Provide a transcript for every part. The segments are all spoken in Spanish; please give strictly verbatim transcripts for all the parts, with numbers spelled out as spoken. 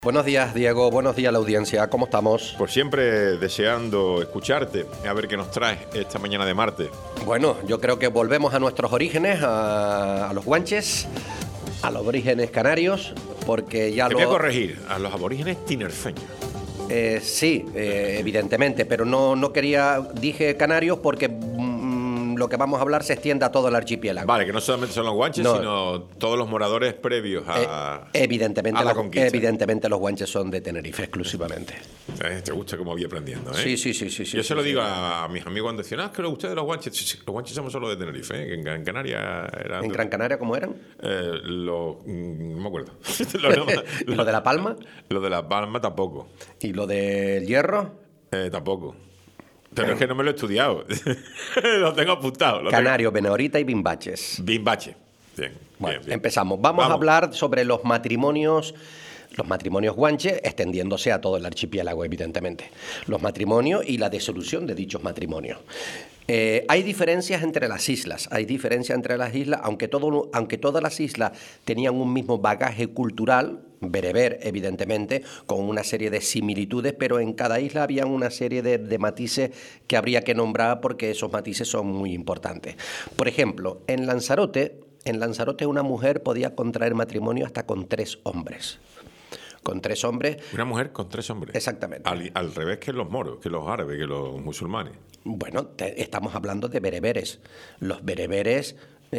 Buenos días, Diego. Buenos días, la audiencia. ¿Cómo estamos? Por siempre deseando escucharte, a ver qué nos traes esta mañana de martes. Bueno, yo creo que volvemos a nuestros orígenes, a, a los guanches, a los orígenes canarios, porque ya Te lo... voy a corregir, a los aborígenes tinerfeños. Eh, sí, eh, evidentemente, pero no, no quería... Dije canarios porque mm, lo que vamos a hablar se extiende a todo el archipiélago. Vale, que no solamente son los guanches, No. sino todos los moradores previos a, Eh, evidentemente, a la los, conquista. evidentemente los guanches son de Tenerife exclusivamente. ¿Eh? Te gusta cómo voy aprendiendo, ¿eh? Sí, sí, sí, sí. sí Yo sí, se lo sí, digo sí. a, a mis amigos cuando decían, ah, es que lo ustedes los guanches. Sí, sí, los guanches somos solo de Tenerife, ¿eh? Que en, en Canarias eran... ¿En Gran Canaria cómo eran? Eh, lo, mm, no me acuerdo. lo, ¿Y lo de La Palma? Lo de La Palma tampoco. ¿Y lo del Hierro? Eh, tampoco. Pero es que no me lo he estudiado. Lo tengo apuntado. Lo Canario, Benahorita y Bimbaches. tengo. Bimbache. Bien, Bueno, bien, bien. empezamos. Vamos, Vamos. a hablar sobre los matrimonios, los matrimonios guanche, extendiéndose a todo el archipiélago, evidentemente. Los matrimonios y la disolución de dichos matrimonios. Eh, hay diferencias entre las islas, hay diferencias entre las islas, aunque, todo, aunque todas las islas tenían un mismo bagaje cultural, bereber, evidentemente, con una serie de similitudes, pero en cada isla había una serie de, de matices que habría que nombrar porque esos matices son muy importantes. Por ejemplo, en Lanzarote, en Lanzarote una mujer podía contraer matrimonio hasta con tres hombres. Con tres hombres. Una mujer con tres hombres. Exactamente. Al, al revés que los moros, que los árabes, que los musulmanes. Bueno, te, estamos hablando de bereberes. Los bereberes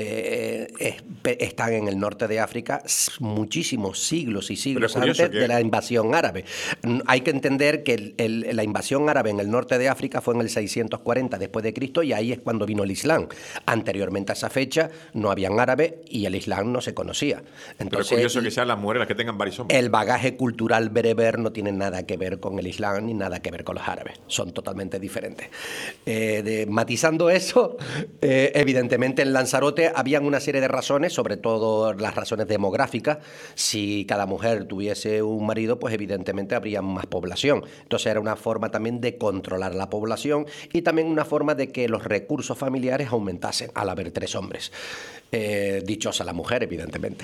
eh, es, pe, están en el norte de África muchísimos siglos y siglos antes que... de la invasión árabe. Hay que entender que el, el, la invasión árabe en el norte de África fue en el seiscientos cuarenta después de Cristo y ahí es cuando vino el Islam. Anteriormente a esa fecha no habían árabes y el Islam no se conocía. Entonces, Pero es curioso que sean las mujeres las que tengan varios hombres. El bagaje cultural bereber no tiene nada que ver con el Islam ni nada que ver con los árabes. Son totalmente diferentes. Eh, de, matizando eso, eh, evidentemente en Lanzarote habían una serie de razones, sobre todo las razones demográficas. Si cada mujer tuviese un marido, pues evidentemente habría más población. Entonces era una forma también de controlar la población y también una forma de que los recursos familiares aumentasen al haber tres hombres. Eh, dichosa la mujer, evidentemente.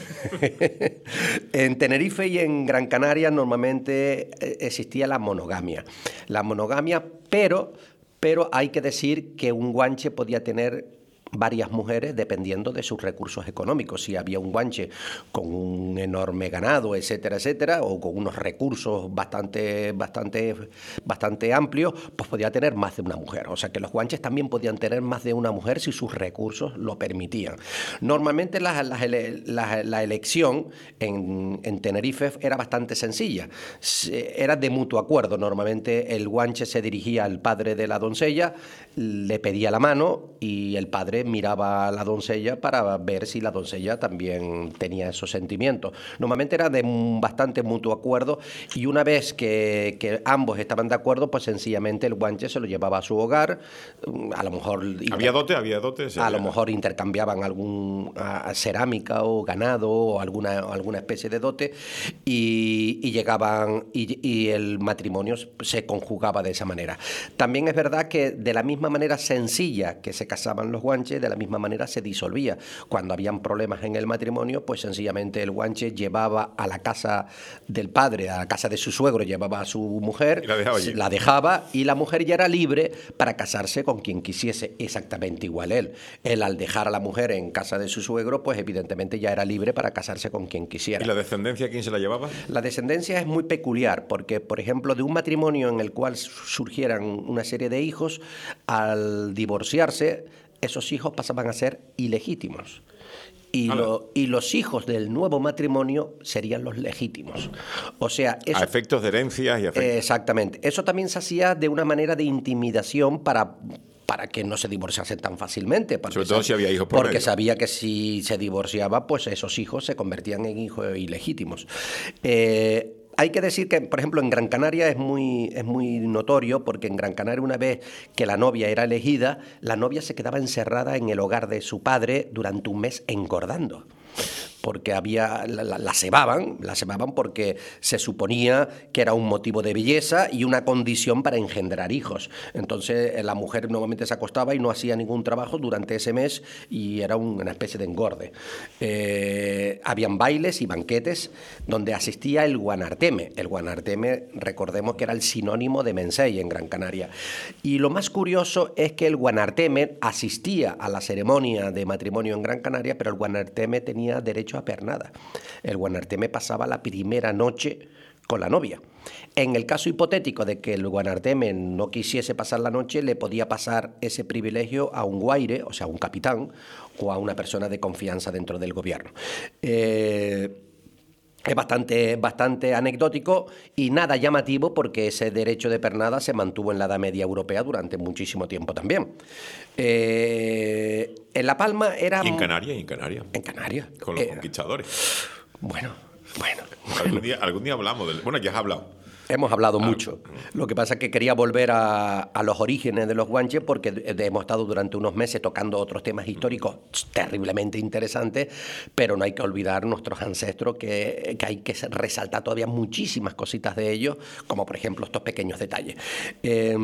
En Tenerife y en Gran Canaria normalmente existía la monogamia. La monogamia, pero, pero hay que decir que un guanche podía tener varias mujeres dependiendo de sus recursos económicos. Si había un guanche con un enorme ganado, etcétera, etcétera, o con unos recursos bastante, bastante, bastante amplios, pues podía tener más de una mujer. O sea que los guanches también podían tener más de una mujer si sus recursos lo permitían. Normalmente la, la, la, la elección en, en Tenerife era bastante sencilla. Era de mutuo acuerdo. Normalmente el guanche se dirigía al padre de la doncella, le pedía la mano y el padre miraba a la doncella para ver si la doncella también tenía esos sentimientos. Normalmente era de bastante mutuo acuerdo y una vez que, que ambos estaban de acuerdo, pues sencillamente el guanche se lo llevaba a su hogar. A lo mejor... ¿Había dote? ¿Había dote? A lo mejor intercambiaban algún a, a cerámica o ganado o alguna, alguna especie de dote y, y llegaban y, y el matrimonio se conjugaba de esa manera. También es verdad que de la misma manera sencilla que se casaban los guanches, de la misma manera se disolvía. Cuando habían problemas en el matrimonio, pues sencillamente el guanche llevaba a la casa del padre, a la casa de su suegro, llevaba a su mujer, y la dejaba allí. la dejaba y la mujer ya era libre para casarse con quien quisiese, exactamente igual él. Él al dejar a la mujer en casa de su suegro, pues evidentemente ya era libre para casarse con quien quisiera. ¿Y la descendencia quién se la llevaba? La descendencia es muy peculiar porque, por ejemplo, de un matrimonio en el cual surgieran una serie de hijos, al divorciarse, esos hijos pasaban a ser ilegítimos. Y, lo, y los hijos del nuevo matrimonio serían los legítimos. O sea, eso, a efectos de herencias y efectos... Exactamente. Eso también se hacía de una manera de intimidación para... para que no se divorciasen tan fácilmente. Sobre todo si había hijos por Porque medio. Sabía que si se divorciaba, pues esos hijos se convertían en hijos ilegítimos. Eh... Hay que decir que, por ejemplo, en Gran Canaria es muy, es muy notorio porque en Gran Canaria una vez que la novia era elegida, la novia se quedaba encerrada en el hogar de su padre durante un mes engordando. porque había la, la, la cebaban, la cebaban porque se suponía que era un motivo de belleza y una condición para engendrar hijos. Entonces la mujer normalmente se acostaba y no hacía ningún trabajo durante ese mes y era un, una especie de engorde. Eh, habían bailes y banquetes donde asistía el guanarteme. El guanarteme, recordemos que era el sinónimo de mensei en Gran Canaria. Y lo más curioso es que el guanarteme asistía a la ceremonia de matrimonio en Gran Canaria, pero el guanarteme tenía derecho a pernada. El guanarteme pasaba la primera noche con la novia. En el caso hipotético de que el guanarteme no quisiese pasar la noche, le podía pasar ese privilegio a un guaire, o sea, a un capitán, o a una persona de confianza dentro del gobierno. Eh... Es bastante, bastante anecdótico y nada llamativo porque ese derecho de pernada se mantuvo en la Edad Media Europea durante muchísimo tiempo también. Eh, en La Palma era... ¿Y en Canarias? ¿Y en Canarias? En Canarias. Con los eh, conquistadores. Bueno, bueno. Algún día, algún día hablamos del... Bueno, ya has hablado. Hemos hablado Ah, mucho. Lo que pasa es que quería volver a, a los orígenes de los guanches porque hemos estado durante unos meses tocando otros temas históricos terriblemente interesantes, pero no hay que olvidar nuestros ancestros, que, que hay que resaltar todavía muchísimas cositas de ellos, como por ejemplo estos pequeños detalles. Eh,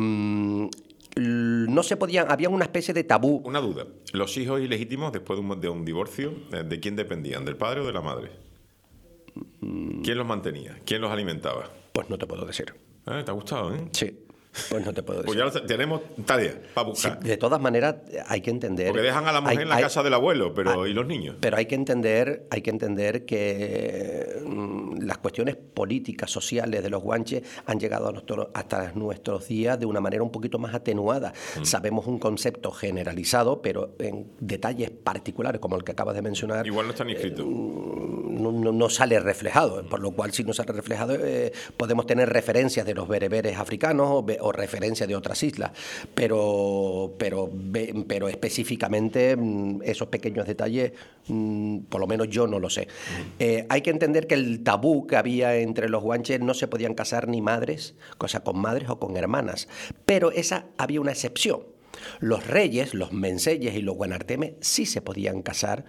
no se podían, había una especie de tabú. Una duda. ¿Los hijos ilegítimos después de un, de un divorcio, de quién dependían? ¿Del padre o de la madre? ¿Quién los mantenía? ¿Quién los alimentaba? Pues no te puedo decir. Eh, ¿Te ha gustado, eh? Sí, pues no te puedo decir. Pues ya tenemos tarea para buscar. Sí, de todas maneras, hay que entender... Porque dejan a la mujer hay, en la hay, casa del abuelo, pero hay, ¿y los niños? Pero hay que entender, hay que entender que mm, las cuestiones políticas, sociales de los guanches han llegado a nuestro, hasta nuestros días de una manera un poquito más atenuada. Mm. Sabemos un concepto generalizado, pero en detalles particulares, como el que acabas de mencionar... Igual no están inscritos. Eh, No, no, no sale reflejado, por lo cual si no sale reflejado eh, podemos tener referencias de los bereberes africanos o, o referencias de otras islas, pero, pero, pero específicamente esos pequeños detalles, por lo menos yo no lo sé. Eh, hay que entender que el tabú que había entre los guanches, no se podían casar ni madres, o sea, con madres o con hermanas, pero esa había una excepción. Los reyes, los menseyes y los guanartemes sí se podían casar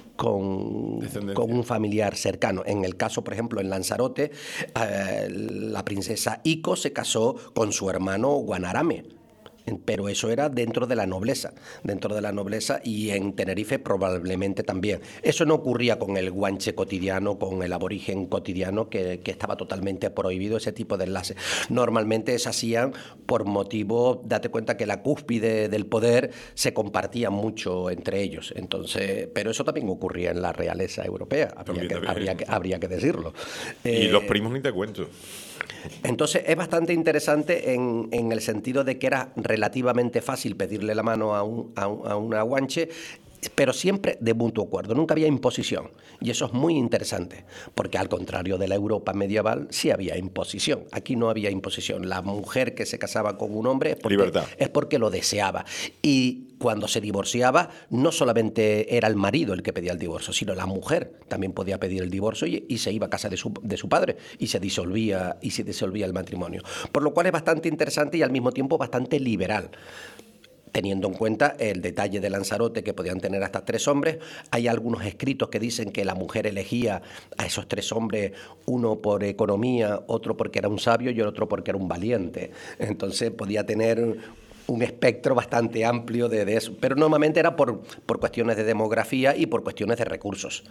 con, con un familiar cercano. En el caso, por ejemplo, en Lanzarote, eh, la princesa Ico se casó con su hermano Guanarame, pero eso era dentro de la nobleza, dentro de la nobleza y en Tenerife probablemente también. Eso no ocurría con el guanche cotidiano, con el aborigen cotidiano, que, que estaba totalmente prohibido ese tipo de enlaces. Normalmente se hacían por motivo, date cuenta que la cúspide del poder se compartía mucho entre ellos, entonces, pero eso también ocurría en la realeza europea, habría, también, que, también. habría, que, habría que decirlo. Y eh, los primos ni te cuento. Entonces es bastante interesante en, en el sentido de que era relativamente fácil pedirle la mano a, un, a, un, a una guanche, pero siempre de mutuo acuerdo, nunca había imposición. Y eso es muy interesante, porque al contrario de la Europa medieval, sí había imposición. Aquí no había imposición. La mujer que se casaba con un hombre es porque, Libertad. es porque lo deseaba. Y cuando se divorciaba, no solamente era el marido el que pedía el divorcio, sino la mujer también podía pedir el divorcio y, y se iba a casa de su, de su padre y se disolvía, y se disolvía el matrimonio. Por lo cual es bastante interesante y al mismo tiempo bastante liberal. Teniendo en cuenta el detalle de Lanzarote, que podían tener hasta tres hombres, hay algunos escritos que dicen que la mujer elegía a esos tres hombres, uno por economía, otro porque era un sabio y el otro porque era un valiente. Entonces podía tener un espectro bastante amplio de, de eso, pero normalmente era por, por cuestiones de demografía y por cuestiones de recursos.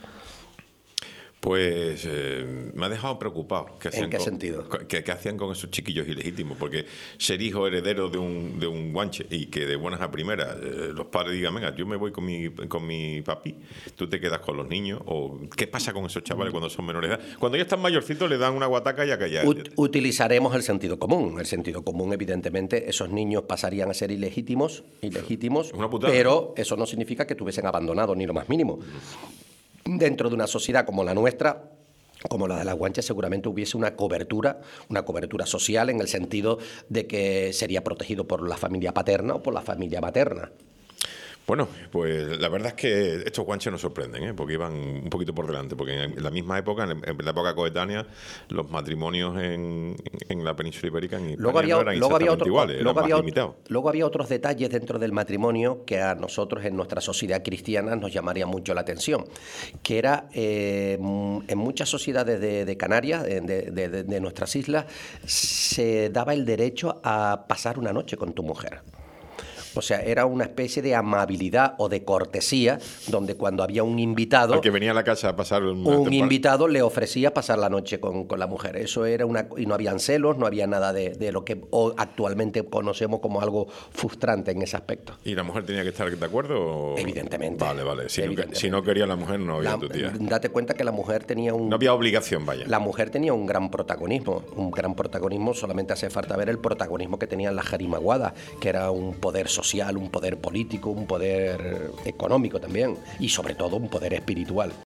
Pues eh, me ha dejado preocupado. ¿Qué ¿En qué con, sentido? ¿Qué, qué hacían con esos chiquillos ilegítimos? Porque ser hijo heredero de un, de un guanche y que de buenas a primeras eh, los padres digan, venga, yo me voy con mi, con mi papi, tú te quedas con los niños. O ¿qué pasa con esos chavales cuando son menores de edad? Cuando ya están mayorcitos le dan una guataca y a callar. Ut- utilizaremos el sentido común. El sentido común, evidentemente, esos niños pasarían a ser ilegítimos, ilegítimos, Una putada. pero eso no significa que tuviesen abandonado ni lo más mínimo. Dentro de una sociedad como la nuestra, como la de las guanches, seguramente hubiese una cobertura, una cobertura social en el sentido de que sería protegido por la familia paterna o por la familia materna. Bueno, pues la verdad es que estos guanches nos sorprenden, ¿eh? Porque iban un poquito por delante, porque en la misma época, en la época coetánea, los matrimonios en, en la península ibérica en Luego había, no eran luego había exactamente otro- iguales, luego eran más había, limitados. luego había otros detalles dentro del matrimonio que a nosotros en nuestra sociedad cristiana nos llamaría mucho la atención, que era eh, mm, en muchas sociedades de, de Canarias, de, de- de- de nuestras islas, se daba el derecho a pasar una noche con tu mujer. O sea, era una especie de amabilidad o de cortesía, donde cuando había un invitado, Al que venía a la casa a pasar una un temporada. invitado le ofrecía pasar la noche con, con la mujer. Eso era una... Y no habían celos, no había nada de, de lo que hoy actualmente conocemos como algo frustrante en ese aspecto. ¿Y la mujer tenía que estar de acuerdo? o- Evidentemente. Vale, vale. Si, No, Evidentemente. si no quería la mujer, no había La- tu tía. date cuenta que la mujer tenía un... No había obligación, vaya. La mujer tenía un gran protagonismo, un gran protagonismo, solamente hace falta ver el protagonismo que tenían las jarimaguadas, que era un poder social, un poder político, un poder económico también, y sobre todo un poder espiritual.